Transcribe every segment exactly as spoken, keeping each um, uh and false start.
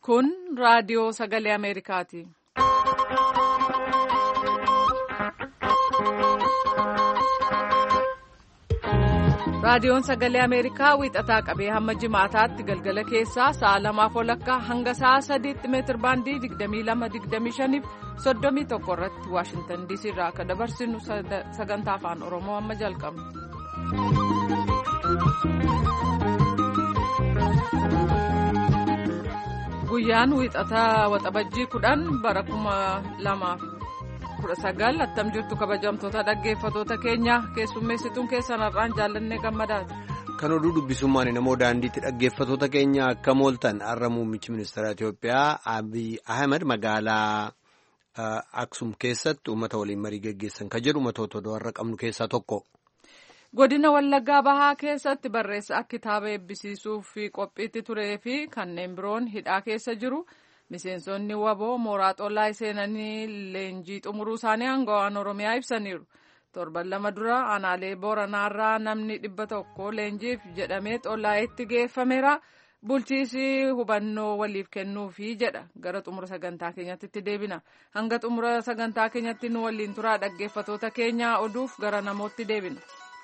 Kun raadiyoo sagalee Ameerikaati. Raadiyoon sagalee Ameerikaa wiixataa qabee hamma jimaataatti galgala keessaa sa'a lamaaf walakkaa hanga sa'a sadiitti meetir baandii digdamii lama digdamii shaniif soddomii tokko irratti Waashintan Diisii irraa akka dabarsinu sagantaa afaan Oromoo amma jalqabna. Guyyaan wiixataa waxabajjii kudhan bara kuma lamaaf kudha sagal attam jirtu kabajamtoota dhaggeeffatoota keenya keessummeessituun keessan har'aan jaallannee gammadaati. Kan oduu dubbisummaan namoo daandiitti dhaggeeffatoota keenya akka mooltan har'a muummichi ministeera Itoophiyaa Abiy Ahmed magaalaa Aksum keessatti uummata waliin marii gaggeessan kan jedhu uummattoota oduu har'a qabnu keessaa tokko. Godina Wallaggaa Bahaa keessatti barreessaa kitaaba eebbisiisuuf qophiitti turee fi kanneen biroon hidhaa keessa jiru. Miseensonni waboo mooraa xollaa seenanii leenjii xumuruu isaanii aangawaan Oromiyaa ibsaniiru. Torban lama dura aanaalee Booranaarraa namni dhibba tokko leenjiif jedhamee xollaayetti geeffameera. Bulchiisi hubannoo waliif kennuufi jedha. Gara xumura sagantaa keenyatti itti deebina. Hanga xumura sagantaa keenyatti nu waliin turaa dhaggeeffatoota keenya oduuf gara namootti deebina.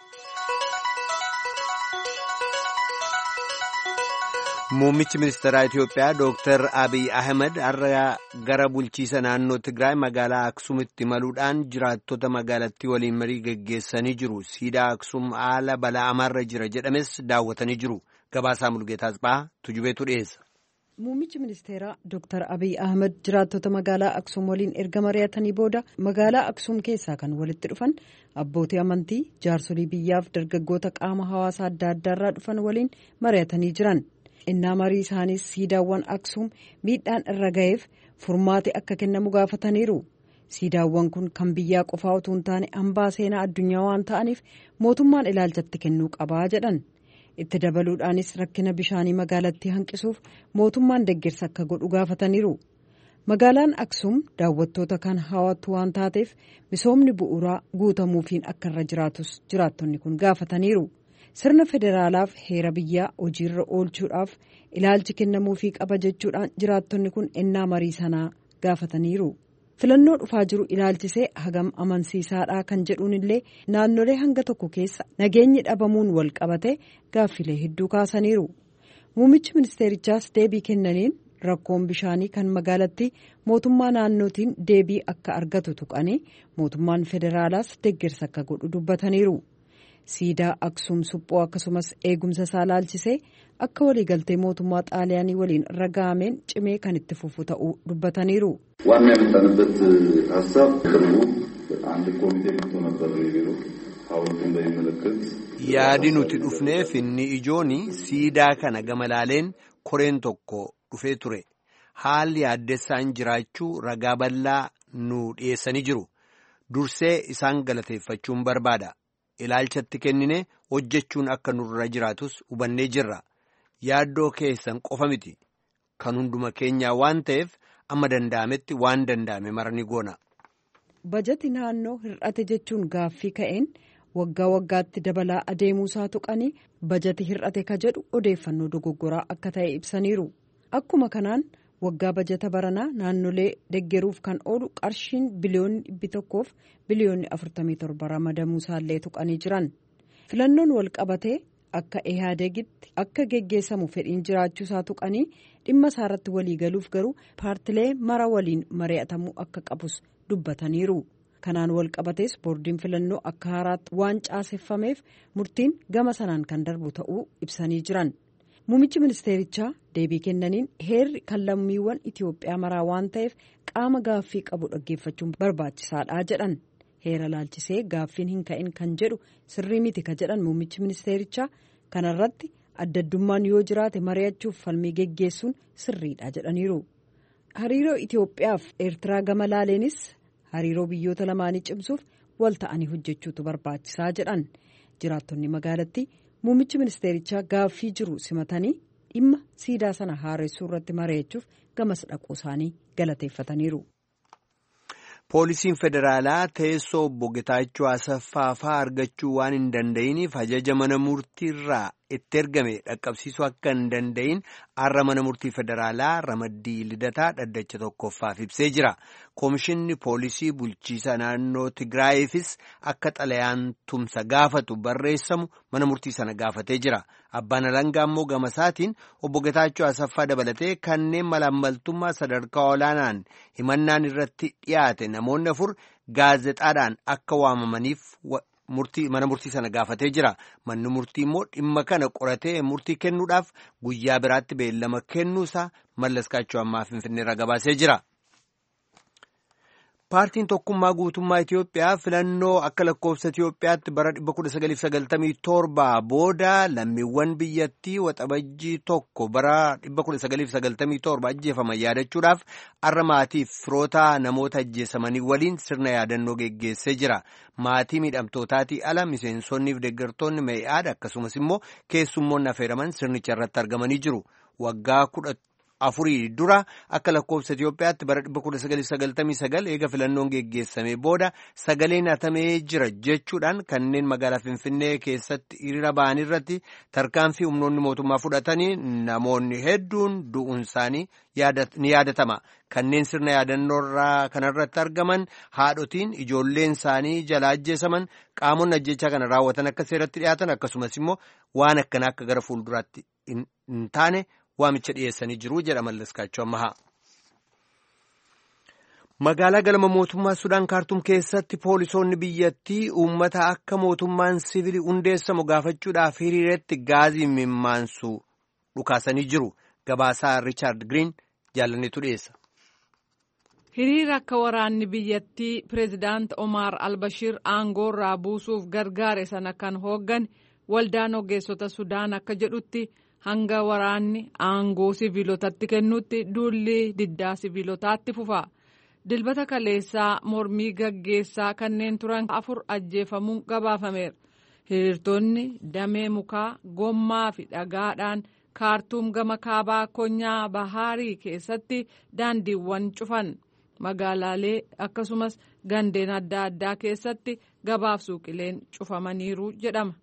Muummichi ministeeraa Itoophiyaa Dooktar Abiy Ahmed har'a gara bulchiisa naannoo Tigraay magaalaa Aksuumitti imaluudhaan jiraattota magaalattii waliin marii gaggeessanii jiru. Siidaa Aksuum haala bala'amaarra jira jedhames daawwatanii jiru. Gabaasaa Mulgeetaa Asbaa Tujubeetu dhiyeessa. Muummichi ministeeraa Dooktar Abiy Ahmed jiraattota magaalaa Aksuum waliin erga mari'atanii booda magaalaa Aksuum keessaa kan walitti dhufan abbootii amantii, jaarsolii biyyaaf dargaggoota qaama hawaasaa adda addaarraa dhufan waliin mari'atanii jiran. Innaa marii isaaniis siidaawwan Aksuum miidhaan irra ga'eef furmaati akka kennamu gaafataniiru. Siidaawwan kun kan biyyaa qofaa utuu hin taane hambaa seenaa addunyaa waan ta'aniif mootummaan ilaalchatti kennuu qabaa jedhan. Itti dabaluudhaanis rakkina bishaanii magaalattii hanqisuuf mootummaan deeggarsa akka godhu gaafataniiru. Magaalaan Aksuum daawwattoota kan hawwattu waan taateef misoomni bu'uuraa guutamuufiin akka irra jiraatus jiraattonni kun gaafataniiru. Sirna federaalaaf heera biyyaa hojiirra oolchuudhaaf ilaalchi kennamuufii qaba jechuudhaan jiraattonni kun ennaa marii sanaa gaafataniiru. Filannoo dhufaa jiru ilaalchisee hagam amansiisaadhaa kan jedhuun illee naannolee hanga tokko keessa nageenyi dhabamuun wal qabate gaaffilee hedduu kaasaniiru. Muummichi ministeerichaas deebii kennaniin rakkoon bishaanii kan magaalattii mootummaa naannootiin deebii akka argatu tuqanii mootummaan federaalaas deeggarsa akka godhu dubbataniiru. Siidaa Aksuum suphoo akkasumas eegumsa isaa ilaalchisee akka waliigaltee mootummaa xaaliyaanii waliin raga'ameen cimee kan itti fufu ta'uu dubbataniiru. ዋና የመጣንበት ሀሳብ ቅርቡ አንድ ኮሚቴ መጥቶ ነበር ቢሮ ሐውልቱን በሚመለከት yaadi nuti dhufneef inni ijooni siidaa kana gamalaaleen koreen tokko dhufee ture. Haalli yaaddessaan jiraachuu ragaa bal'aa nu dhiyeessanii jiru. Dursee isaan galateeffachuun barbaada. Ilaalchatti kennine hojjechuun akka nurra jiraatus hubannee jirra. Yaaddoo keessan qofa miti. Kan hunduma keenyaa waan ta'eef amma danda'ametti waan danda'ame marani goona. Bajati naannoo hir'ate jechuun gaaffii ka'een waggaa waggaatti dabalaa adeemuusaa tuqanii bajati hir'ate ka jedhu odeeffannoo dogoggoraa akka ta'e ibsaniiru. Akkuma kanaan waggaa bajata baranaa naannolee deeggaruuf kan oolu qarshiin biliyoonni dhibbi tokkoof biliyoonni afurtamii torba ramadamuusaallee tuqanii jiran. Filannoon wal qabatee akka ihaadegitti akka geggeessamu fedhiin jiraachuusaa tuqanii dhimma isaarratti waliigaluuf garuu paartilee mara waliin mari'atamuu akka qabus dubbataniiru. Kanaan wal qabatees boordiin filannoo akka haaraatti waan caaseffameef murtiin gama sanaan kan darbu ta'uu ibsanii jiran. Muummichi ministeerichaa deebii kennaniin heerri kan lammiiwwan Itoophiyaa maraa waan ta'eef qaama gaaffii qabu dhaggeeffachuun barbaachisaadha jedhan. Heera laalchisee gaaffiin hin ka'in kan jedhu sirrii miti ka jedhan muummichi ministeerichaa kanarratti addaddummaan yoo jiraate mari'achuuf falmii geggeessuun sirriidha jedhaniiru. Hariiroo Itoophiyaaf Eertiraa gama laaleenis hariiroo biyyoota lamaanii cimsuuf wal ta'anii hojjechuutu barbaachisaa jedhan. Jiraattonni magaalattii muummichi ministeerichaa gaaffii jiru simatanii dhimma siidaa sana haaressuu irratti mari'achuuf gamas dhaquu isaanii galateeffataniiru. Poolisiin federaalaa teessoo obbo Getaachoo Asaffaa fa'aa argachuu waan hin danda'iniif ajaja mana murtiirraa itti ergame dhaqqabsiisuu akka hin danda'in har'a mana murtii federaalaa ramaddii lidataa dhaddacha tokkoffaaf ibsee jira. Koomishinni poolisii bulchiisa naannoo Tigraayiifis akka xalayaan tumsa gaafatu barreessamu mana murtii sana gaafatee jira. Abbaan alangaa immoo gama isaatiin obbo Getaachoo Asaffaa dabalatee kanneen malaammaltummaa sadarkaa olaanaan himannaan irratti dhiyaate namoonni afur gaazexaadhaan akka waamamaniif murtii mana murtii sana gaafatee jira. Manni murtii immoo dhimma kana qoratee murtii kennuudhaaf guyyaa biraatti beellama kennuusaa Mallaskaachoo ammaa Finfinneerraa gabaasee jira. Paartiin tokkummaa guutummaa Itiyoophiyaa filannoo akka lakkoofsa Itiyoophiyaatti bara dhibba kudha sagaliif sagaltamii torba booda lammiiwwan biyyattii waxabajjii tokko bara dhibba kudha sagaliif sagaltamii torba ajjeefaman yaadachuudhaaf har'a maatiif firoota namoota ajjeesamanii waliin sirna yaadannoo geggeessee jira. Maatii miidhamtootaatii ala miseensonniif deeggartoonni Mee'aad akkasumas immoo keessummoonni affeeraman sirnicha irratti argamanii jiru. Waggaa kudha afurii dura akka lakkoofsa Itiyoophiyaatti bara dhibba kudha sagaliif sagaltamii sagal eega filannoon geggeessamee booda sagaleen hatamee jira jechuudhaan kanneen magaalaa Finfinnee keessatti hiriira ba'an irratti tarkaanfii humnoonni mootummaa fudhatanii namoonni hedduun du'uun isaanii ni yaadatama. Kanneen sirna yaadannoo kanarratti argaman haadhotiin ijoolleen isaanii jala ajjeesaman qaamonni ajjechaa kana raawwatan akka seeratti dhiyaatan akkasumas immoo waan akkanaa akka gara fuulduraatti hin taane waamicha dhiyeessanii jiru jedha Mallaskaachoo ammaa. Magaalaa galma mootummaa Sudaan Kaartuum keessatti poolisoonni biyyattii uummata akka mootummaan siviilii hundeessamu gaafachuudhaaf hiriiretti gaazii mimmaansu dhukaasanii jiru. Gabaasaa Riichaard Giriin jaalanneetu dhiyeessa. Hiriira akka waraanni biyyattii Pireezidaant Omaar Albashiir aangoorraa buusuuf gargaare sana kan hooggan waldaan ogeessota Sudaan akka jedhutti hanga waraanni aangoo siviilotatti kennutti duulli diddaa siviilotaatti fufa. Dilbata kaleessaa mormii gaggeessaa kanneen turan afur ajjeefamuun gabaafameera. Hiriirtonni damee mukaa, gommaa fi dhagaadhaan Kaartuum gama kaabaa konyaa Bahaarii keessatti daandiiwwan cufan. Magaalaalee akkasumas gandeen adda addaa keessatti gabaaf suuqileen cufamaniiru jedhama.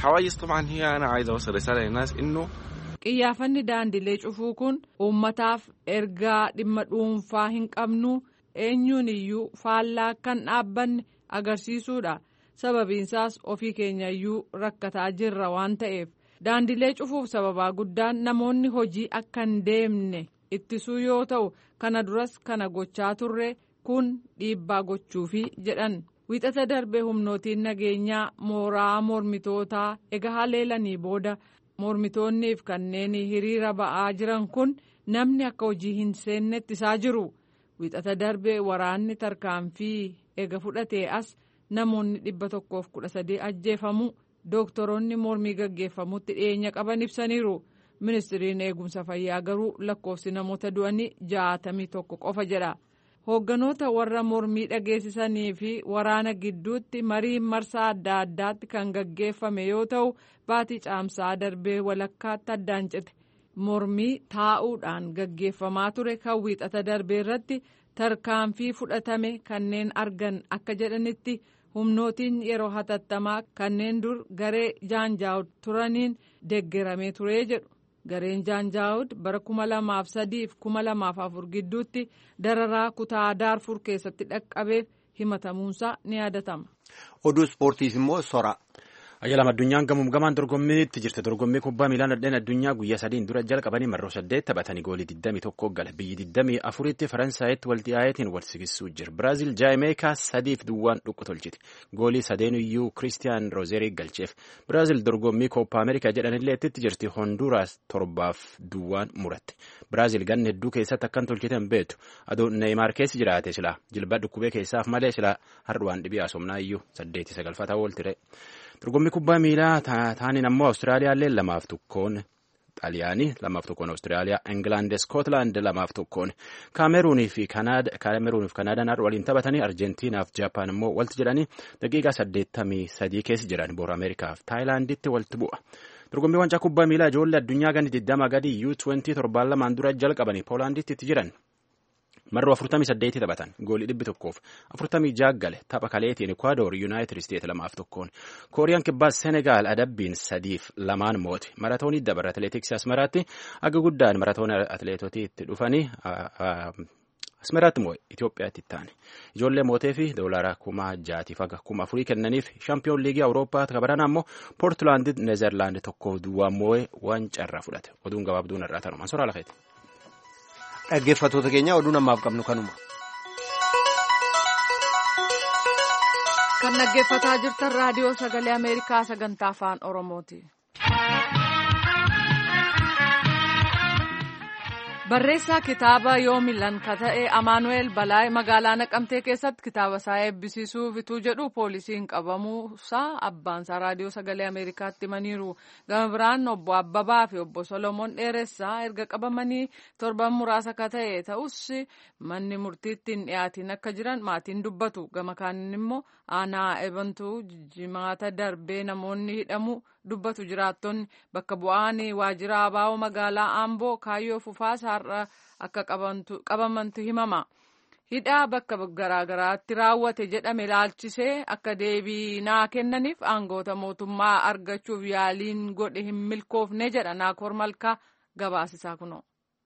Qiyyaafanni daandilee cufuu kun uummataaf ergaa dhimma dhuunfaa hin qabnu eenyuun iyyuu faallaa kan dhaabbanne agarsiisuudha. Sababiinsaas ofii keenya iyyuu rakkataa jirra waan ta'eef daandilee cufuuf sababaa guddaan namoonni hojii akka hin deemne ittisuu yoo ta'u kana duras kana gochaa turre kun dhiibbaa gochuufi jedhan. Wixata darbee humnootiin nageenyaa mooraa mormitootaa ega haleelanii booda mormitoonniif kanneen hiriira ba'aa jiran kun namni akka hojii hin seenne ittisaa jiru. Wixata darbee waraanni tarkaanfii ega fudhatee as namoonni dhibba tokkoof kudha sadii ajjeefamu dooktoroonni mormii gaggeeffamutti dhiyeenya qaban ibsaniiru. Ministiriin eegumsa fayyaa garuu lakkoofsi namoota du'anii jaatamii tokko qofa jedha. Hoogganoota warra mormii dhageessisanii fi waraana gidduutti mariin marsaa adda addaatti kan gaggeeffame yoo ta'u baatii caamsaa darbee walakkaatti addaan cite. Mormii taa'uudhaan gaggeeffamaa ture kan wiixata darbee irratti tarkaanfii fudhatame kanneen argan akka jedhanitti humnootiin yeroo hatattamaa kanneen dur garee jaanjaawud turaniin deeggaramee ture jedhu. Gareen jaanjaawud bara kuma lamaaf sadiif kuma lamaaf afur gidduutti dararaa kutaa daarfur keessatti dhaqqabeef himatamuunsaa ni yaadatama. Oduu ispoortiif immoo sora. Ayyaalaam addunyaan gamuun gamaan dorgommiitti jirte. Dorgommii kubbaa miilaa nadheen addunyaa guyyaa sadiin dura jalqabanii marroo saddeet taphatanii goolii digdamii tokko gala. Biyyi digdamii afuritti Faransaayitti wal dhiyaayaatiin wal sigisuu jira. Biraazil Jaameekaa sadiif duwwaan dhuqqu tolchiti. Goolii sadeenuyyuu Kiristiyaan Roozerii galcheef. Biraazil dorgommii Kooppa Ameerikaa jedhanillee itti jirti. Honduraas torbaaf duwwaan muratti. Biraazil ganna hedduu keessatti akkan tolchitan beektu. Adoo Neeymaar keessa jiraate silaa jilba dhukkubee keessaaf malee silaa hardhuwaan dhibii haasomnaa iyyuu saddeeti sagalfataa ooltire. Dorgommii kubbaa miilaa taaniin ammoo Awustiraaliyaallee lamaaf tokkoon Xaaliyaanii lamaaf tokkoon Awustiraaliyaa Ingilaand Iskootlaand lamaaf tokkoon Kaameruunii fi Kanaadaan har'a waliin taphatanii Arjentiinaaf Jaapaan immoo walti jedhanii daqiiqaa saddeettamii sadii keessa jiran boora Ameerikaaf Taayilaanditti walti bu'a. Dorgommii wancaa kubbaa miilaa ijoollee addunyaa ganni digdama gadi U twenty torbaan lamaan dura jalqabanii Poolaanditti itti jiran. marroo afurtamii saddeeti taphatan goolii dhibbi tokkoof afurtamii jaha gale tapha kaleetiin Ekwaador Yuunaayitid Isteet lamaaf tokkoon Kooriyaan kibbaa Senegaal adabbiin sadiif lamaan moote maratoonii dabara atileetiksii Asmaraatti aga guddaan maratoona atileetotii itti dhufanii Asmaraatti moo Itoophiyaatti taane ijoollee mootee fi doolaara kuma jaatiif aga kuma afurii kennaniif shaampiyoon liigii Awurooppaa kabaran ammoo Poortulaand Neezerlaand tokko duwwaan moo'ee waan carraa fudhate oduun gabaabduun irraa tanuma soraa lafeeti. Dhaggeeffattoota keenya oduu namaaf qabnu kanuma. Kan dhaggeeffataa jirtan raadiyoo sagalee Ameerikaa sagantaa afaan Oromooti. Barreessaa kitaaba Yoomilan ka ta'e Amaanu'eel Balaay magaalaa Naqamtee keessatti kitaaba isaa eebbisiisuuf ituu jedhu poolisiin qabamuusaa abbaansaa raadiyoo sagalee Ameerikaatti himaniiru. Gama biraan obbo Abbabaa fi obbo Solomoon Dheeressaa erga qabamanii torban muraasa ka ta'e ta'us manni murtiitti hin dhiyaatiin akka jiran maatiin dubbatu. Gama kaaniin immoo aanaa eebantuu jimaata darbee namoonni hidhamu dubbatu jiraattonni bakka bu'aan waajjira abaa'oo magaalaa Amboo Kaayyoo Fufaas har'a akka qabamantu himama. Hidhaa bakka garaagaraatti raawwate jedhame ilaalchisee akka deebii naa kennaniif aangoota mootummaa argachuuf yaaliin godhe hin milkoofne jedha Naakoor Malkaa gabaasisaa kunoo.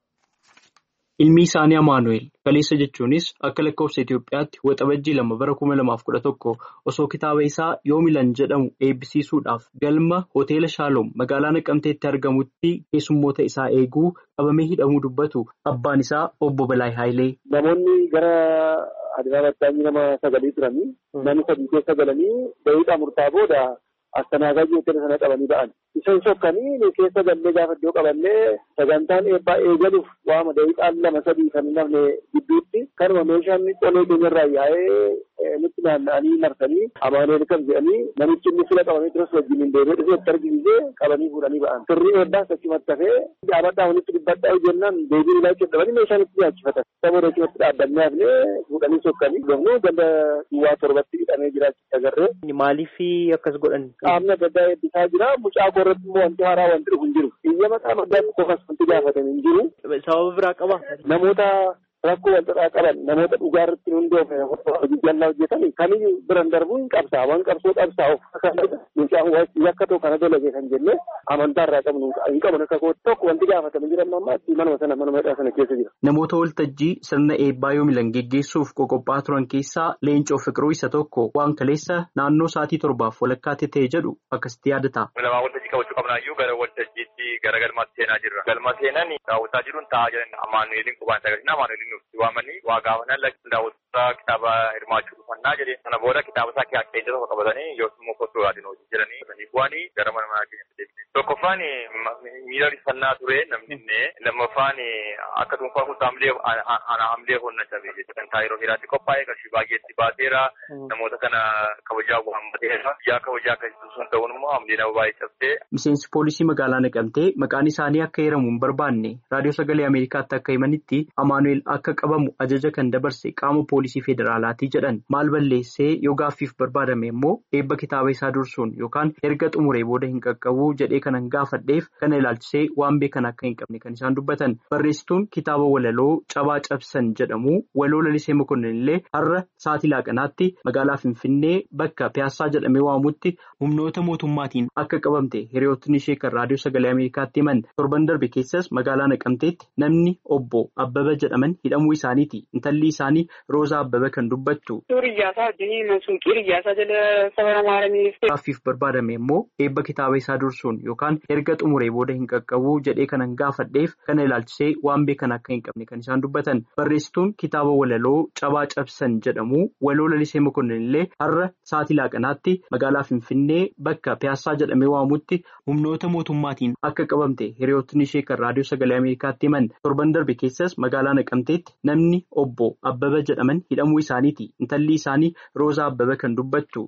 Ilmi isaanii Amaanu'eel kaleessa jechuunis akka lakkoofsa Itoophiyaatti waxabajjii lama bara kuma lamaaf kudha tokko osoo kitaaba isaa Yoomilan jedhamu eebbisiisuudhaaf galma hoteela Shaaloom magaalaa Naqamteetti argamutti keessummoota isaa eeguu qabamee hidhamuu dubbatu abbaan isaa obbo Balaay Haayilee. Namoonni gara Adibaabatti nama sagalii turanii namni sadii keessa galanii daqiiqaa murtaa booda Asxanaagaa hoteela sana qabanii ba'an. Isaan sokkanii keessa gallee gaafa iddoo qaballee sagantaan eebbaa eegaluuf waama daqiiqaan lama sadii kan namne gidduutti kanuma meeshaan qolee keenyarraa yaa'ee nutti naanna'anii marsanii Amaanu'eel kan jedhanii namichi inni fila qabamee turas wajjin hin deebi'ee dhufee itti argisiisee qabanii fuudhanii ba'an. Sirrii eebbaas achumatti hafee dhaabadhaa walitti dubbadhaa jennaan deebiin ilaa jedhamanii meeshaan itti nyaachifatan. Saboota achumatti dhaabbannee hafnee fuudhanii sokkanii gomnuu ganda duwwaa torbatti hidhamee jiraachuu agarree. Maaliif akkas godhan? Qaamni adda addaa eebbisaa jira. Mucaa irratti immoo wanti haaraa wanti dhufu hin jiru. Biyya mataa maddaatti qofas wanti gaafatan hin jiru. Sababa biraa qaba. Namoota rakkoo walxaxaa qaban namoota dhugaa irratti hundoofne hojii jallaa hojjetan kamiyyuu biran darbuu hin qabsaa waan qabsoo qabsaa of mucaan yakka tokko kana dalage kan jenne amantaa irraa qabnu hin qaban akka kootti tokko wanti gaafatame jiran ammaatti manuma sana manuma hidhaa sana keessa jira. Namoota waltajjii sirna eebbaa Yoomilan geggeessuuf qoqophaa turan keessaa Leencoo Fiqiruu isa tokko waan kaleessa naannoo sa'aatii torbaaf walakkaatti ta'e jedhu akkasitti yaadata. Lamaa waltajjii qabachuu qabnaayyuu gara waltajjiitti gara galmaatti seenaa jirra. Galma seenan daawwataa jiruun taa'aa jiran Amaanu'eeliin qubaan sagalina Amaanu'eeliin nuti waamanii waa gaafannan lakki daawwata kitaaba hirmaachuu dhufannaa jedhee sana booda kitaaba isaa keessa tokko qabatanii yookiin immoo kotoo yaadin hojii jiranii sanii bu'anii gara mana manaa keenyatti deebisanii. Tokkoffaan miira rifannaa ture namni lammaffaan akka dhuunfaa kun hamlee ana hamlee honna cabee jechuudha. Kan yeroo hiraatti qophaa'ee qarshii baay'eetti baateera namoota kana kabajaa hammateera yaa kabajaa akkasii sun ta'uun immoo hamlee nama baay'ee cabsee. Miseensi poolisii magaalaa Naqamtee maqaan isaanii akka heeramu hin barbaanne raadiyoo sagalee Ameerikaatti akka himanitti Amaanu'eel akka qabamu ajaja kan dabarse qaama poolisii federaalaati jedhan maal balleessee yoo gaaffiif barbaadame immoo eebba kitaaba isaa dursuun yookaan erga xumuree booda hin qaqqabu jedhee kanan gaafadheef kana ilaalchisee waan beekan akka hin qabne kan isaan dubbatan barreessituun kitaaba walaloo cabaa cabsan jedhamu waloo lalisee mokonnin illee har'a sa'aatii laaqanaatti magaalaa Finfinnee bakka Piyaasaa jedhamee waamutti humnoota mootummaatiin akka qabamte hiriyootni ishee kan raadiyoo sagalee Ameerikaatti himan torban darbe keessas magaalaa Naqamteetti namni obbo Abbaba jedhaman hidhamuu isaaniiti. Intalli isaanii Roozaa Abbaba kan dubbattu. Gaaffiif barbaadame immoo eebba kitaaba isaa dursuun yookaan erga xumuree booda hin qaqqabu jedhee kanan gaafadheef kana ilaalchisee waan beekan akka hin qabne kan isaan dubbatan. Barreessituun kitaaba walaloo cabaa cabsan jedhamu waloo lalisee mokonnin illee har'a sa'aatii laaqanaatti magaalaa Finfinnee bakka Piyaasaa jedhamee waamutti humnoota mootummaatiin akka qabamte hiriyootni ishee kan raadiyoo sagalee Ameerikaatti himan torban darbe keessas magaalaa Naqamteetti namni obbo Abbaba jedhaman hidhamuu isaaniiti. Intalli isaanii Roozaa Abbaba kan dubbattu.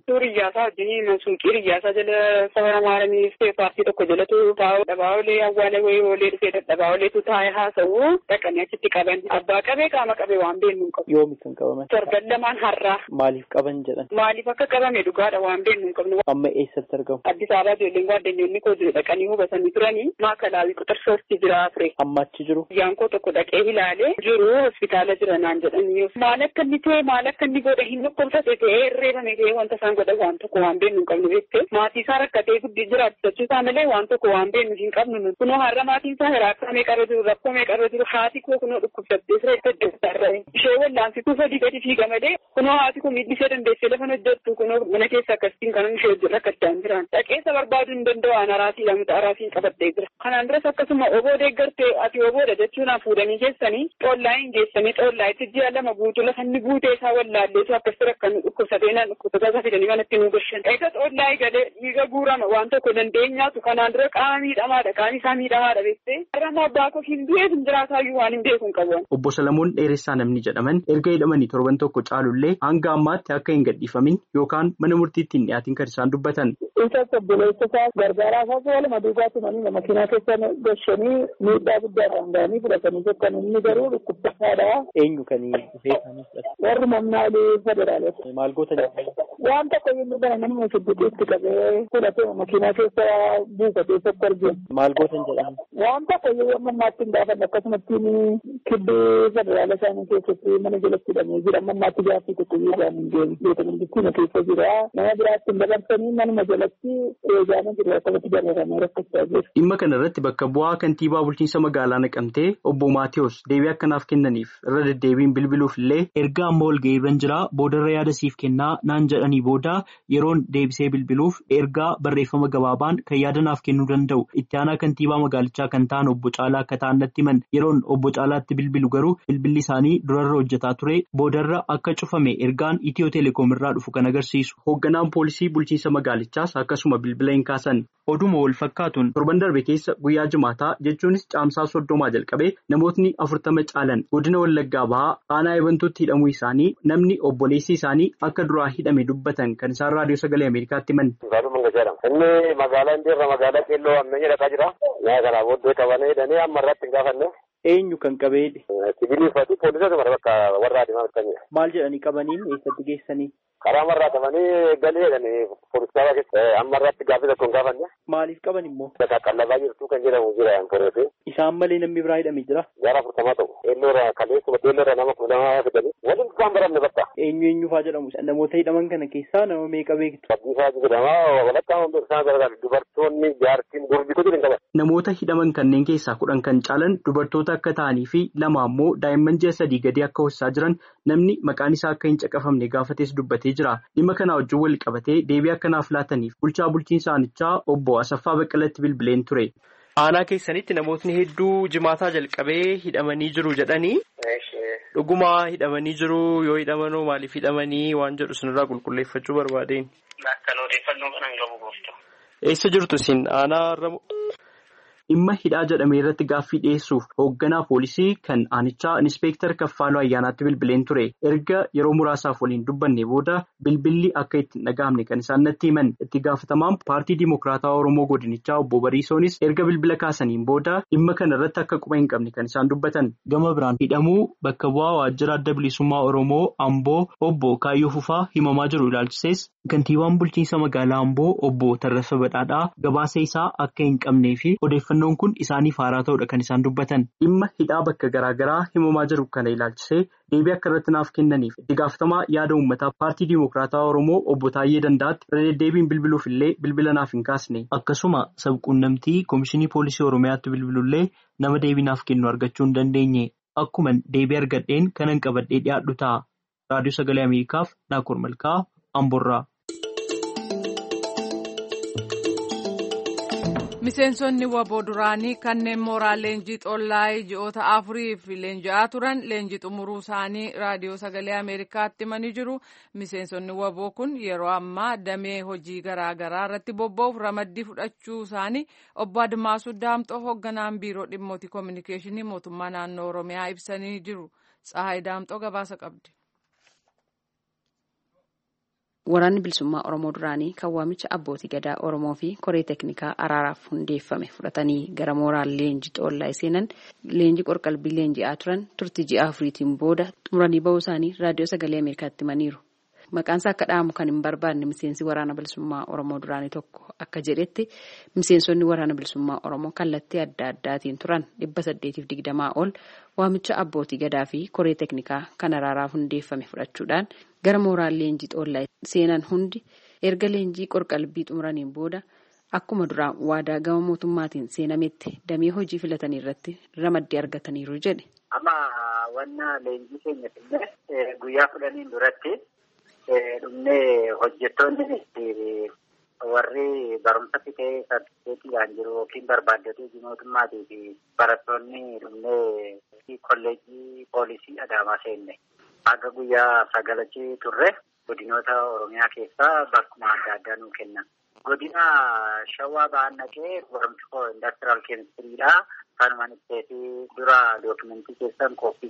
Abbaa qabee qaama qabee waan beeknu qabu. Yoomi kan qabaman? Torban lamaan har'aa. Maaliif qaban jedhan? Maaliif akka qabame dhugaadha waan beeknu qabnu. Amma eessatti argamu? Addis Ababaa ijoolleen waaddanyoonni koo jiru dhaqanii hubatanii turanii maakalaawii quxar soostii jira ture. Amma achi jiru? Biyyaan koo tokko dhaqee ilaalee jiru hospitaala jira naan jedhanii maal akka inni ta'e maal akka inni godhe hin dhukkubsate ta'ee herreeffame ta'ee wanta isaan godhan waan tokko waan beeknu hin qabnu jettee maatii isaa rakkatee guddii jiraachifachuu isaa malee waan tokko waan beeknu hin qabnu kunoo har'a maatiin isaa hiraakkaa meeqarra jiru rakkoo meeqarra jiru haati koo kunoo dhukkubsattee siree itti ishee wallaansituu sadii gadi fiiga malee kunoo haati kun miidhisee dandeessee lafa hojjettu kunoo mana keessa akkasiin kanan ishee hojii rakkachaan jiran dhaqeessa barbaaduu hin danda'an araasii lamuta araasiin qabattee jira kanaan duras akkasuma oboo deeggartee ati oboodha jechuun fuudhanii keessanii xollaa hin geessanii xollaa itti ji'a lama guutuu lafa inni guutee isaa wallaalleesu akkasii rakkan dhukkubsatee naan dhukkubsataa fidanii manatti nu gashan eega xollaa eegalee dhiiga guurama waan tokko dandeenyaatu kanaan dura qaama miidhamaadha qaamni isaa miidhamaadha beektee irrama abbaa koo hin du'ee hin jiraataayyuu waan hin beekuun qabu. Obbo Salamoon Dheeressaa namni jedhaman erga hidhamanii torban tokko caalullee hanga ammaatti akka hin gadhiifamin yookaan mana murtiitti hin dhiyaatin kan isaan dubbatan. Isa obboleessa isaa gargaaraa isaa waluma duugaa tumanii makiinaa keessa gashanii miidhaa guddaa irraan ga'anii fudhatanii tokkan inni garuu dhukkubsataadha. Eenyu kan dhufee isaanii fudhate? Warri mamnaalee federaaleeti. Maal goota jedhama? Waan tokko inni bana nama siddiitti qabee fudhatee makiinaa keessa buufatee tokko arginu. Maal gootan jedhama? Waan tokko yoo mammaatti hin gaafanne akkasumatti kibbee federaala isaanii keessatti mana jalatti hidhamee jira. Mammaatti gaaffii tokko yoo isaan hin deemu. Beekama bittiina keessa jira. Nama biraatti hin dabarsanii manuma jalatti eegaama jiru akkamitti barreeffamee rakkachaa jiru. Dhimma kana irratti bakka bu'aa kantiibaa bulchiinsa magaalaa Naqamtee obbo Maatiyus deebii akkanaaf kennaniif irra deddeebiin bilbiluuf illee erga amma ol ga'ee irran jira boodarra yaada siif kennaa naan jedhanii booda yeroon deebisee bilbiluuf ergaa barreeffama gabaabaan kan yaada naaf kennuu danda'u itti aanaa kantiibaa magaalichaa kan ta'an obbo Caalaa akka ta'an natti himan yeroon obbo Caalaatti bilbilu garuu bilbilli isaanii durarra hojjetaa ture boodarra akka cufame ergaan Itiyoo Telekoom irraa dhufu kan agarsiisu. Hoogganaan poolisii bulchiinsa magaalichaas akkasuma bilbila hin kaasan. Oduma wal fakkaatuun torban darbe keessa guyyaa jimaataa jechuunis caamsaa soddomaa jalqabee namootni afurtama caalan godina Wallaggaa bahaa aanaa eebantuutti hidhamuu isaanii namni obboleessi isaanii akka duraa hidhame dubbatan kan isaan raadiyoo sagalee Ameerikaatti himan. Inni magaalaa Indeerra magaalaa Keelloo ammayyaa dhaqaa jira. Yaa kana booddee qabanii hidhanii amma irratti hin gaafanne. Eenyu kan qabee? Sibiilii uffatuu poolisoota mara bakka warra adiimaa bitanii. Maal jedhanii qabaniin eessatti geessanii? Karaa marraa qabanii galee jedhanii poolisoota keessa amma irratti gaaffii tokko hin gaafanne. Maaliif qaban immoo? Bakka qallabaa jirtu kan jedhamu jira poolisiin. Isaan malee namni biraa hidhamee jira? Gara afurtamaa ta'u. Eelloora kaleessuma eelloora nama kudha lamaa fidanii. Waliin isaan baramne bakka. Eenyu eenyu fa'aa jedhamu? Namoota hidhaman kana keessaa nama meeqa beektu? Abdiisaa jedhama. Walakkaa hundi isaan gargaaru. Dubartoonni jaartiin durbi kutu hin qaban. Namoota hidhaman kanneen keessaa kudhan kan caalan dubartoota akka ta'anii fi lama ammoo daa'imman ji'a sadii gadii akka hoosisaa jiran namni maqaan isaa akka hin caqafamne gaafates dubbatee jira. Dhimma kana wajjin wal qabatee deebii akkanaaf laataniif bulchaa bulchiinsa aanichaa obbo Asaffaa Baqqalatti bilbileen ture. Aanaa keessanitti namootni hedduu jimaataa jalqabee hidhamanii jiru jedhanii. Dhugumaa hidhamanii jiru yoo hidhamanoo maaliif hidhamanii waan jedhu sinirraa qulqulleeffachuu barbaadeen. Kan odeeffannoo kana hin qabu gooftu. Eessa jirtu isin aanaa irra? Dhimma hidhaa jedhamee irratti gaaffii dhiyeessuuf hoogganaa poolisii kan aanichaa Inispeektar Kaffaaluu Ayyaanaatti bilbileen ture. Erga yeroo muraasaaf waliin dubbanne booda bilbilli akka itti hin dhaga'amne kan isaan natti himan. Itti gaafatamaan paartii Dimokiraataa Oromoo Godinichaa obbo Bariisoonis erga bilbila kaasaniin booda dhimma kana irratti akka quba hin qabne kan isaan dubbatan. Gama biraan hidhamuu bakka bu'aa waajjira adda bilisummaa Oromoo Amboo obbo Kaayyoo Fufaa himamaa jiru ilaalchisees kantiibaan bulchiinsa magaalaa Amboo obbo Tarrafa Badhaadhaa gabaasa isaa akka hin qabnee fi odeeffannoon kun isaaniif haaraa ta'uudha kan isaan dubbatan. Dhimma hidhaa bakka garaagaraa himamaa jiru kana ilaalchisee deebii akka irratti naaf kennaniif itti gaafatamaa yaada uummataa paartii Dimokiraataa Oromoo obbo Taayyee Dandaatti irra deddeebiin bilbiluuf illee bilbila naaf hin kaasne. Akkasuma sabquunnamtii Komishinii Poolisii Oromiyaatti bilbilullee nama deebii naaf kennu argachuu hin dandeenye. Akkuman deebii argadheen kanan qabadhee dhiyaadhu ta'a. Raadiyoo Sagalee Ameerikaaf Naakoor Malkaa Amborraa. Miseensonni waboo duraanii kanneen mooraa leenjii xollaayee ji'oota afuriif leenji'aa turan leenjii xumuruu isaanii raadiyoo sagalee Ameerikaatti himanii jiru. Miseensonni waboo kun yeroo ammaa damee hojii garaa garaa irratti bobba'uuf ramaddii fudhachuu isaanii obbo Admaasuu Daamxoo hoogganaan biiroo dhimmoota koominikeeshinii mootummaa naannoo Oromiyaa ibsanii jiru. Tsahaay Daamxoo gabaasa qabdi. Waraanni bilisummaa Oromoo duraanii kan waamicha abbootii gadaa Oromoo fi koree teeknikaa araaraaf hundeeffame fudhatanii gara mooraa leenjii xollaayee seenan leenjii qorqalbii leenji'aa turan turtii ji'a afuriitiin booda xumuranii ba'uu isaanii raadiyoo sagalee Ameerikaatti himaniiru. maqaansaa akka dhaamu kan hin barbaanne miseensi waraana bilisummaa Oromoo duraanii tokko akka jedhetti miseensonni waraana bilisummaa Oromoo kallattii adda addaatiin turan dhibba saddeetiif digdamaa ol waamicha abbootii gadaa fi koree teknikaa kan araaraaf hundeeffame fudhachuudhaan gara mooraa leenjii xoollaa seenan hundi erga leenjii qorqalbii xumuraniin booda akkuma duraa waadaa gama mootummaatiin seenametti damee hojii filatanii irratti ramaddii argataniiru jedhe. Amma wanna leenjii keenya filne guyyaa kudhaniin duratti dhumnee hojjettoonni warri barumsa fitee sartifikeetiidhaan jiru yookiin barbaaddatee mootummaatii fi barattoonni dhumnee kolleejjii poolisii Adaamaa seenne. Akka guyyaa sagalachii turre godinoota Oromiyaa keessaa bakkuma adda addaa nuu kennan. Godina Shawaa ba'aan naqee barumsi koo indastiraal keemistiriidha. Kanumaan ibseetii dura dookimentii keessan kooppii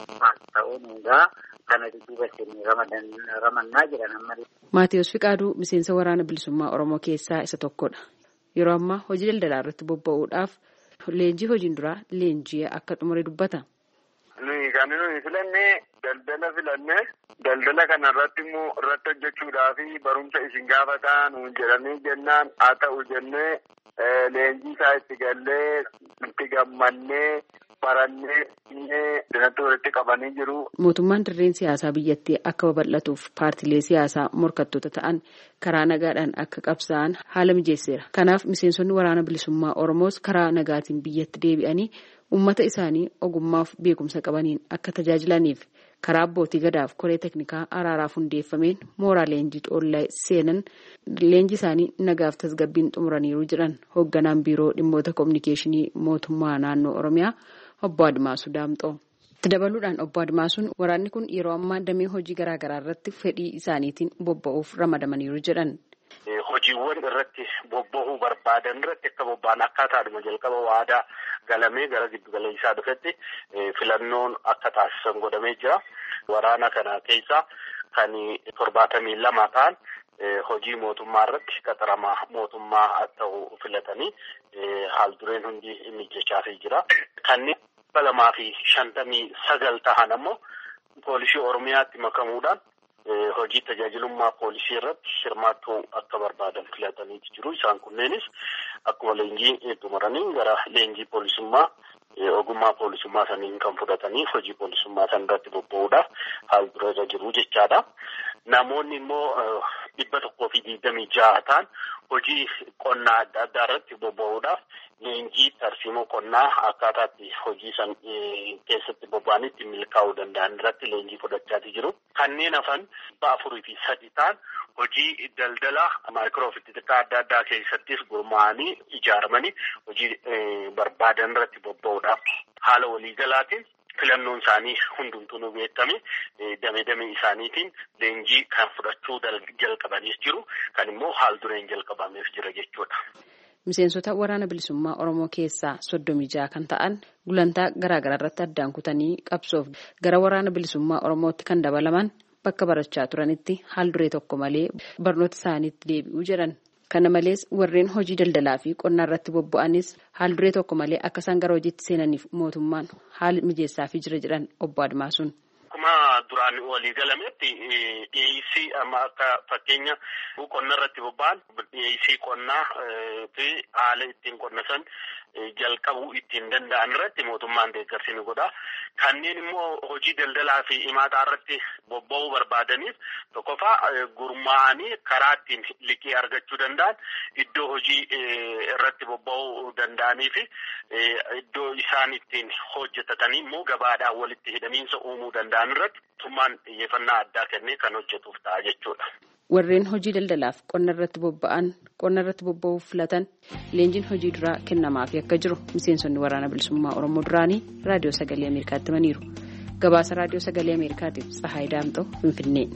ta'uun hundaa kana dudduuba isin ramannaa jedhan amma. Maatiyus Fiqaaduu miseensa waraana bilisummaa Oromoo keessaa isa tokkodha. Yeroo ammaa hojii daldalaa irratti bobba'uudhaaf leenjii hojiin duraa leenjii akka xumure dubbata. Nuyi kan nuyi filannee daldala filannee daldala kana irratti immoo irratti hojjechuudhaaf barumsa isin gaafataa nuun jedhamee jennaan haa ta'u jennee leenjii isaa itti gallee itti gammannee barannee dinatti walitti qabanii jiru. Mootummaan dirreen siyaasaa biyyattii akka babal'atuuf paartilee siyaasaa morkattoota ta'an karaa nagaadhaan akka qabsaa'an haala mijeesseera. Kanaaf miseensonni waraana bilisummaa Oromoos karaa nagaatiin biyyatti deebi'anii uummata isaanii ogummaaf beekumsa qabaniin akka tajaajilaniif karaa abbootii gadaaf koree teknikaa araaraaf hundeeffameen mooraa leenjii xoollaa seenan leenjii isaanii nagaaf tasgabbiin xumuraniiru jedhan hoogganaan biiroo dhimmoota koominikeeshinii mootummaa naannoo Oromiyaa obbo Admaasuu Daamxoo. Itti dabaluudhaan obbo Admaasuun waraanni kun yeroo ammaa damee hojii garaa garaa irratti fedhii isaaniitiin bobba'uuf ramadamaniiru jedhan. Hojiiwwan irratti bobba'uu barbaadan irratti akka bobba'an akkaataadhuma jalqaba waadaa galamee gara giddu galeessaa dhufetti filannoon akka taasisan godhamee jira. Waraana kana keessaa kan torbaatamii lama ta'an hojii mootummaa irratti qaxaramaa mootummaa ta'uu filatanii haal dureen hundi mijechaafii jira. Kanneen dhibba lamaa fi shantamii sagal ta'an ammoo poolisii Oromiyaatti makamuudhaan hojii tajaajilummaa poolisii irratti hirmaachuu akka barbaadan filataniiti jiru. Isaan kunneenis akkuma leenjii xumuranii gara leenjii poolisummaa ogummaa poolisummaa saniin kan fudhatanii hojii poolisummaa san irratti bobba'uudhaaf haal dura irra jiru jechaadha. Namoonni immoo dhibba tokkoo fi digdamii jaha ta'an hojii qonnaa adda addaa irratti bobba'uudhaaf leenjii tarsiimoo qonnaa akkaataatti hojii san keessatti bobba'anitti milkaa'uu danda'an irratti leenjii fudhachaa jiru. Kanneen hafan dhibba afurii fi sadi ta'an hojii daldala maayikiroo fi xixiqqaa adda addaa keessattis gurmaa'anii ijaaramanii hojii barbaadan irratti bobba'uudhaaf haala waliigalaatiin filannoon isaanii hundumtuu nu beekame damee damee isaaniitiin leenjii kan fudhachuu jalqabaniis jiru kan immoo haal dureen jalqabameef jira jechuudha. Miseensota waraana bilisummaa Oromoo keessaa soddomii jaha kan ta'an gulantaa garaa garaa irratti addaan kutanii qabsoof gara waraana bilisummaa Oromootti kan dabalaman bakka barachaa turanitti haal duree tokko malee barnoota isaaniitti deebi'uu jedhan. Kana malees warreen hojii daldalaa fi qonnaa irratti bobba'anis haal duree tokko malee akka isaan gara hojiitti seenaniif mootummaan haala mijeessaafii jira jedhan obbo Admaasuun. Akkuma duraan walii galametti dhiyeessii amma akka fakkeenya qonna irratti bobba'an dhiyeessii qonnaa fi haala ittiin qonna san jalqabuu ittiin danda'an irratti mootummaan deeggarsi ni godha. Kanneen immoo hojii daldalaa fi imaaxaa irratti bobba'uu barbaadaniif tokkoffaa gurmaa'anii karaa ittiin liqii argachuu danda'an iddoo hojii irratti bobba'uu danda'anii fi iddoo isaan ittiin hojjetatanii immoo gabaadhaan walitti hidhamiinsa uumuu danda'an irratti mootummaan xiyyeeffannaa addaa kennee kan hojjetuuf ta'a jechuudha. Warreen hojii daldalaaf qonna irratti bobba'an qonna irratti bobba'uuf filatan leenjiin hojii duraa kennamaafi akka jiru miseensonni waraana bilisummaa Oromoo duraanii raadiyoo sagalee Ameerikaatti himaniiru. Gabaasa raadiyoo sagalee Ameerikaatiif Tsahaay Daamxoo Finfinnee.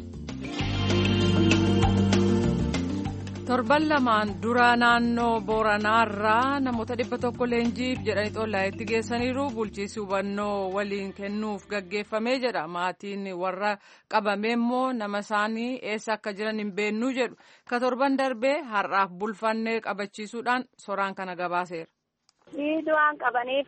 Torban lamaan dura naannoo Booranaarraa namoota dhibba tokko leenjiif jedhanii xollaayetti geessaniiru. Bulchiinsi hubannoo waliin kennuuf gaggeeffamee jedha. Maatiin warra qabame immoo nama isaanii eessa akka jiran hin beennuu jedhu. Ka torban darbee har'aaf bulfannee qabachiisuudhaan soraan kana gabaaseera. Dhiidu waan qabaniif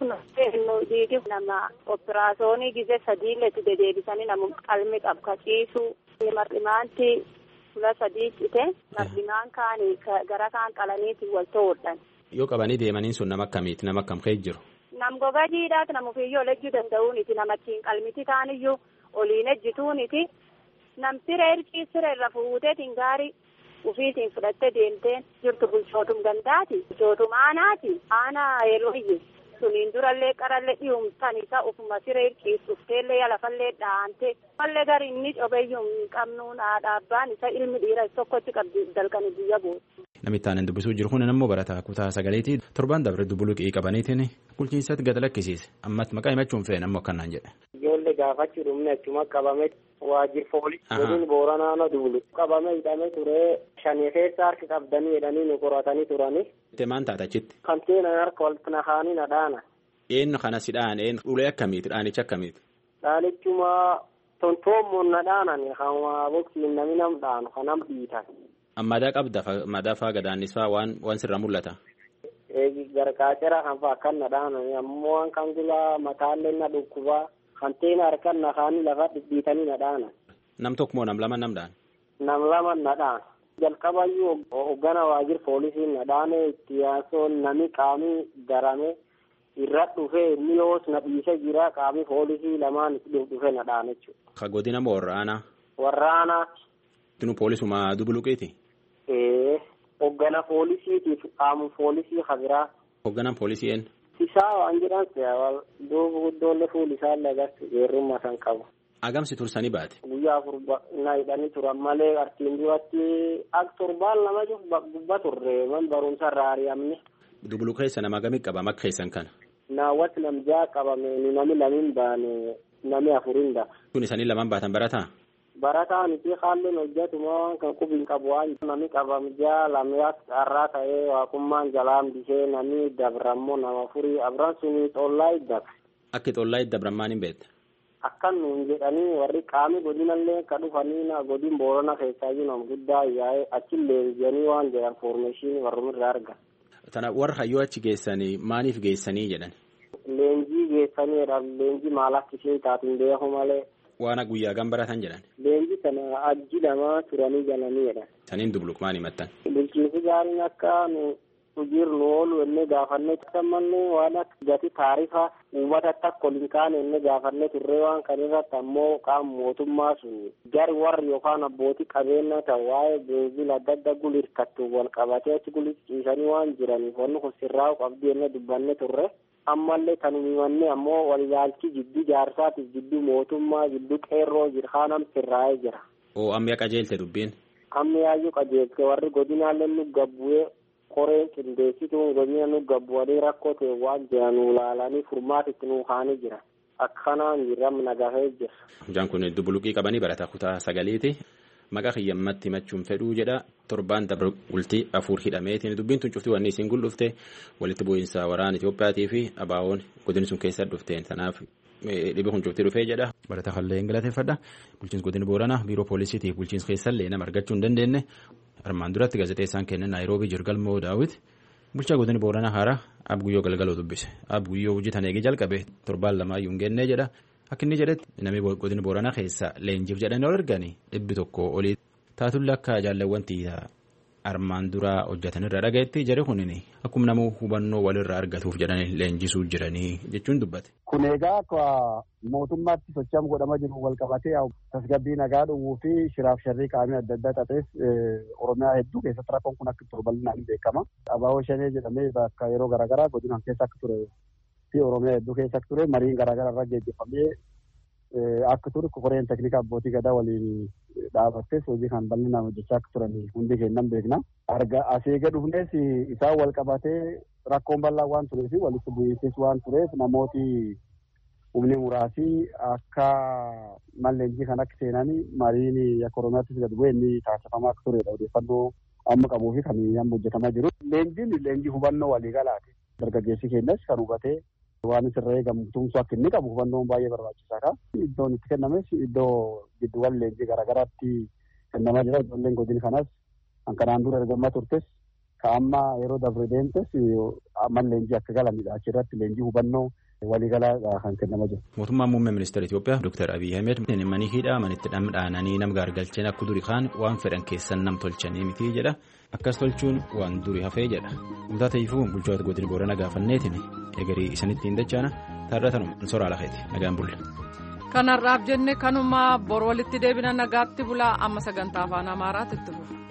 dhiidiif nama operaasyoonii gizee sadiiletti deddeebisanii nama qalmi qabu kaciisu Mar'imaanti kula sadii cite mar'imaan kaan gara kaan qalaniiti wal to'odhan. Yoo qabanii deemaniin sun nama akkamiiti nama akkam ka'e jiru. Nam goga jiidhaati nama ofiiyyoo lejjuu danda'uuniti namachiin qalmiti taaniyyuu oliin ejjituuniti nam siree irqii siree irra fuuteetiin gaarii ufiitiin fudhattee deemtee jirtu bulchootum gandaati bulchootum aanaati aanaa yerooyye suniin durallee qarallee dhi'umtan isa ufuma siree irqii ufteellee yalafallee dhaante mallee gari inni cobeeyyuu hin qabnuun abbaan isa ilmi dhiira tokkotti qabdi dalqani biyya booda. Namitti aanan dubbisuu jiru kun ammoo barataa kutaa sagaleetii torbaan dabre dubbuluqii qabaniitiin bulchiinsatti gad lakkisiise ammatti maqaa himachuun fe'en ammoo akkanaan jedhe. Ijoollee gaafachuu dhumne achuma qabame waajjir foolii godin booranaana duulu qabame hidhame ture shanii keessa harki qabdanii jedhanii nu qoratanii turani. Itti maan taata achitti? Kan seenan harka walitti naqanii na dhaana. Eenyu kana si dhaane eenyu ulee akkamiiti dhaanicha akkamiiti? Dhaanichuma tontoommoon na dhaanan kan waa boksiin nami nam dhaanu kan nam dhiitan. Ammadaa qabda madaa faa gadaannisaa waan waan sirra mul'ata. Gargaacera kan faa kan na dhaanan ammoo waan kan gulaa mataallee na dhukkubaa kan teena harkan na kaanii lafa dhidhiitanii na dhaanan. Nam tokko moo nam lama nam dhaan? Nam lama na dhaan. Jalqabayyuu hoggana waajjir poolisiin na dhaane itti yaasoon nami qaamii garame irra dhufee inni yoos na dhiise jira qaamii poolisii lamaan dhufe na dhaane jechuudha. Ka godina moo warraanaa? Warraanaati. Tinu poolisuma dubbuluqiiti? Ee hoggana poolisiitiif qaamu poolisii habiraa. Hogganaan poolisii eenyu? Isaa waan jedhan seewal duuba guddoollee fuul isaan lagarsu geerrummaa san qabu. Agamsi tursanii baate? Guyyaa afur na hidhanii turan malee artiin duratti ak torbaan lama gubba turre man barumsa irraa ari'amne. Dubbulu keessa nama agamii qaba makka keessan kana? Naawwati namjaa qabame ni nami lamiin baane nami afurin da. Kun isanii lamaan baatan barataa? Barataan itti haalleen hojjetuma kan qubiin qabu waan nami qabamjaa lamyaas qarraa ta'ee waaqummaan jalaan bishee nami dabrammoo nama furii abran suni xollaa iddab. Akki xollaa iddabran maaliin beekta? Akkan nuun jedhanii warri qaami godinallee ka dhufanii na godin boorana keessaa jiran guddaa yaa'ee achillee jedhanii waan jedhan foormeeshinii warrumirraa argan. Tana warra hayyoo achi geessanii maaliif geessanii jedhan? Leenjii geessanii jedhan leenjii maal akka ishee taatiin beeku malee. Waan guyyaa gan baratan jedhan? Leenjii kana ajji lamaa turanii galanii jedhan. Saniin dubbuluq maal himattan? Bulchiinsi gaariin akka nu jirnu oolu enne gaafannee tammanne waan akka gati taarifa uummata akka ol hin kaane enne gaafannee turree waan kan irratti ammoo qaama mootummaa sun gari warri yookaan abbootii qabeenya ta'u waa'ee beenzila adda adda gulirkattu wal qabatee achi gulirciisanii waan jiraniif wanni kun sirraa'u qabdii enne dubbanne turre. Ammallee kan himanne ammoo walilaalchi jidduu jaarsaatiif jidduu mootummaa jidduu qeerroo jirhaanam sirraa'ee jira. Oo ammi qajeelte dubbiin? Ammi yaayyuu qajeelte warri godinaallee nu gabbu'ee qoreen qindeessituun godina nu gabbu'anii rakkoo ta'e waan jiran nu ilaalanii furmaatitti nu kaanii jira. Akkanaan jirram nagahee jira. Hojjaan kun dubbuluqii qabanii barataa kutaa sagaleeti. Maqaa kiyyammatti himachuun fedhuu jedha torbaan dabre bultii afur hidhameetiin dubbiin tun cuftii wanni isiin gul dhufte walitti bu'iinsa waraana Itoophiyaatii fi abaawoon godina sun keessa dhufteen sanaaf dhibee kun cuftii dhufee jedha. Barataa hallee hin galateeffadha. Bulchiinsa godina Booranaa biiroo poolisiitiif bulchiinsa keessallee nama argachuu hin dandeenye armaan duratti gaazexeessaan kennan Naayiroobii Jirgalmoo Daawit bulchaa godina Booranaa haaraa Abguyyoo Galgaloo dubbise. Abguyyoo hojii tan eegee jalqabe torbaan lamaayyuu hin gennee jedha. Akka inni jedhetti namni godina Booranaa keessa leenjiif jedhanii ol arganii dhibbi tokko olii taatullee akka jaalawwan tiitaa armaan duraa hojjetan irraa dhagayetti jedhe kunin akkuma namuu hubannoo walirraa argatuuf jedhanii leenjisuu jiranii jechuun dubbate. Kun egaa akka mootummaatti sochaam godhama jiru wal qabatee tasgabbii nagaa dhowwuu fi shiraaf sharrii qaamii adda addaa tatees Oromiyaa hedduu keessatti rakkoon kun akka ture bal'inaan beekama. Abaaboo shanee jedhamee bakka yeroo garaagaraa godina keessa akka ture. Fi Oromiyaa hedduu keessa ture mariin garaagaraa irra geggeeffamee akka ture koreen teknikaa abbootii gadaa waliin dhaabattes hojii kan bal'inaan hojjechaa akka turan hundi kennan beekna. Arga asii gad dhufnes isaan wal qabatee rakkoon bal'aa waan tureef walitti bu'iinsis waan tureef namooti humni muraasii akka malleenjii kan akka seenanii mariin akka Oromiyaattis gad bu'ee inni taasifamaa akka turedha odeeffannoo amma qabuu fi kan amma hojjetamaa jiru. Leenjiin leenjii hubannoo waliigalaati. Dargaggeessi keenyas kan hubatee waan isirra eegamu tumsu akka inni qabu hubannoon baay'ee barbaachisaadha. Iddoon itti kennames iddoo gidduuwwan leenjii garaagaraatti kennamaa jira. Ijoolleen godina kanas kan kanaan dura ergamaa turtes kan amma yeroo dabre deemtes amma leenjii akka galanidha. Achirratti leenjii hubannoo waliigalaa kan kennamaa jiru. Mootummaan muummee ministeera Itoophiyaa Dooktar Abiy Ahmed manii hidhaa manitti dhamdhaananii nam gaargalcheen akka durii kaan waan fedhan keessan nam tolchanii miti jedha. Akkas tolchuun waan durii hafee jedha. Guutaa ta'eefuu bulchoota godina Booranaa gaafanneetiin eegarii isinitti hin dachaana taarratanuma hin soraa lafeeti nagaan bulla. Kanarraaf jenne kanuma bor walitti deebina nagaatti bulaa amma sagantaa afaan Amaaraatti itti fufu.